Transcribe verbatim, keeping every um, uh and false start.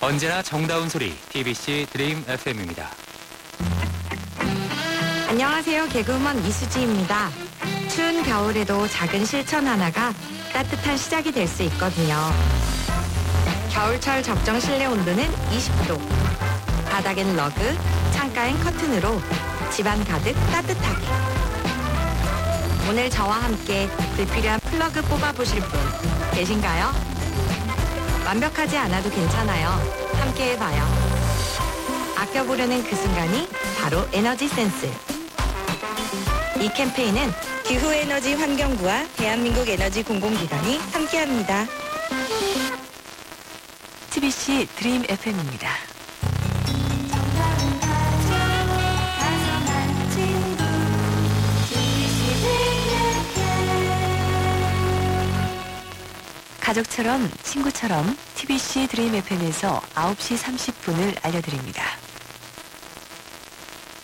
언제나 정다운 소리 티비씨 드림 에프엠입니다. 안녕하세요. 개그우먼 이수지입니다. 추운 겨울에도 작은 실천 하나가 따뜻한 시작이 될 수 있거든요. 겨울철 적정 실내 온도는 이십 도. 바닥엔 러그, 창가엔 커튼으로 집안 가득 따뜻하게. 오늘 저와 함께 불필요한 플러그 뽑아보실 분 계신가요? 완벽하지 않아도 괜찮아요. 함께 해봐요. 아껴보려는 그 순간이 바로 에너지 센스. 이 캠페인은 기후에너지 환경부와 대한민국 에너지 공공기관이 함께합니다. 티비씨 드림 에프엠입니다. 가족처럼 친구처럼 티비씨 드림 에프엠에서 아홉 시 삼십 분을 알려드립니다.